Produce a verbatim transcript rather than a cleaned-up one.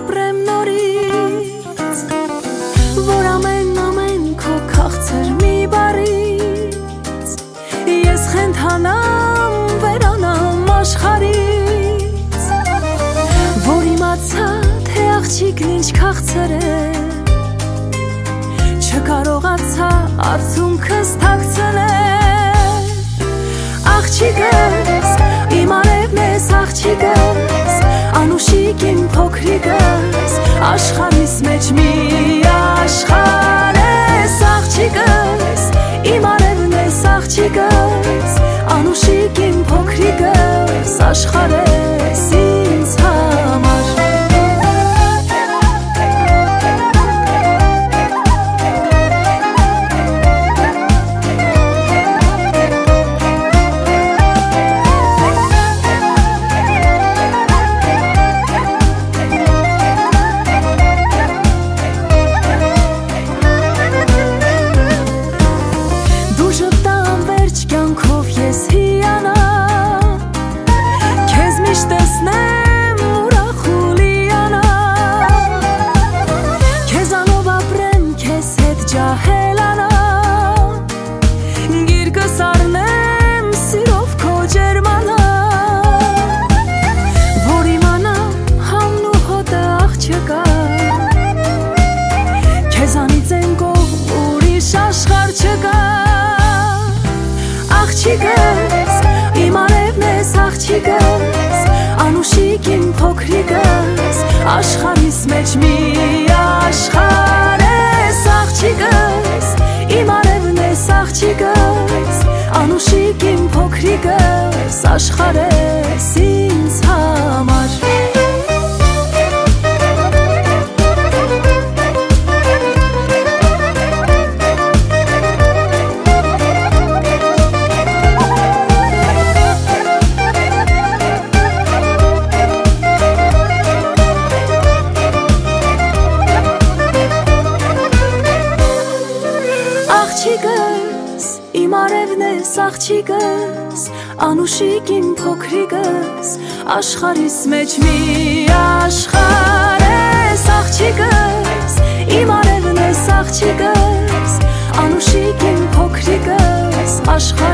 ապրեմ նորից, որ ամեն ամեն քո քաղցր մի բարից ես խենթանամ վերանամ աշխարից, որ իմացա թե աղջիկն ինչ քաղցր է, չկարողացա արցունքս թաքցնել։ Աղջիկս, իմ արևն ես աղջիկս, անուշիկ իմ փոքրիկս, աշխարհիս մեջ մի աշխարհ ես աղջիկս, իմ արևն ես աղջիկս, անուշիկ իմ փոքրիկս, աշխարհ ես ինձ համար։ Աղջիկս, իմ արևն ես աղջիկս, անուշիկ իմ փոքրիկս, աշխարհիս մեջ մի աշխարհ ես աղջիկս, իմ արևն ես աղջիկս, անուշիկ իմ փոքրիկս, աշխարհ ես ինձ համար։ Աղջիկս, իմ արևն ես աղջիկս, անուշիկ իմ փոքրիկս, աշխարհիս մեջ մի աշխարհ ես աղջիկս, իմ արևն ես աղջիկս, անուշիկ իմ փոքրիկս, աշխարհ